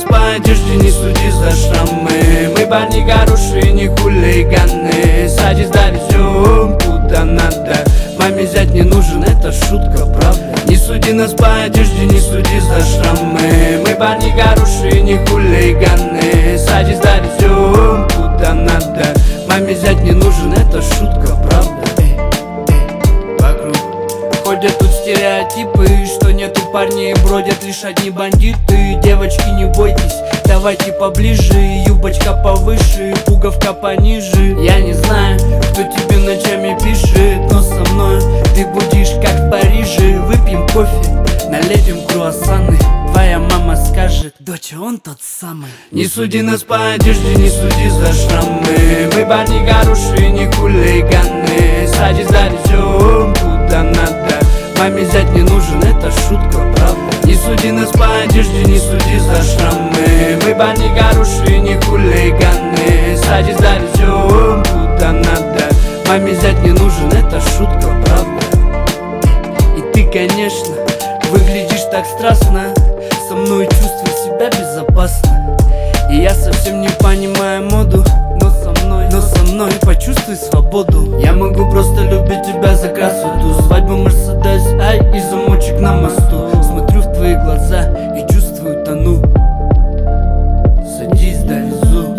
по одежде, не суди за шрамы. Мы парни хорошие, не хулиганы. Садись, довезем куда надо. Маме зять не нужен, это шутка, правда. Не суди нас по одежде, не суди за шрамы. Мы парни хорошие, не хулиганы. Садись, довезем куда надо. Маме зять не нужен, это шутка, правда. Вокруг ходят тут стереотипы, что нету парней, бродят лишь одни бандиты. Девочки, не бойтесь, давайте поближе. Юбочка повыше, пуговка пониже. Я не знаю, кто тебе ночами пишет, но со мной ты будешь как в Париже. Выпьем кофе, налепим круассаны. Твоя мама скажет: доча, он тот самый. Не суди нас по одежде, не суди за шрамы. Мы парни хорошие, не хулиганы. Садись, довезем куда надо. Маме зять не нужен, это шутка, правда. Не суди нас по одежде, не суди за шрамы. Мы парни хорошие, не хулиганы. Садись, довезем куда надо. Маме зять не нужен, это шутка, правда. И ты, конечно, выглядишь так страстно. Со мной чувствую себя безопасно. И я совсем не понимаю моду, но со мной почувствуй свободу. Я могу просто любить тебя за красоту. Свадьба, Мерседес, ай, и замочек на мосту. Смотрю в твои глаза и чувствую, тону. Садись, довезу.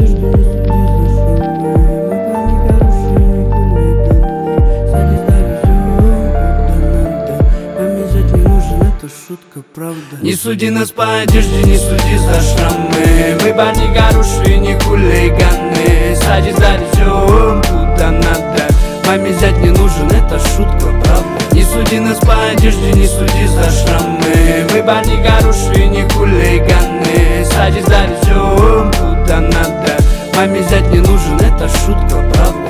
Шутка, правда. Не суди нас по одежде, не суди за шрамы. Мы парни хорошие, не хулиганы. Садись, довезем куда надо. Маме зять не нужен, это шутка, правда. Не суди нас по одежде, не суди за шрамы. Мы парни хорошие, не хулиганы. Садись, довезем куда надо. Маме зять не нужен, это шутка, правда.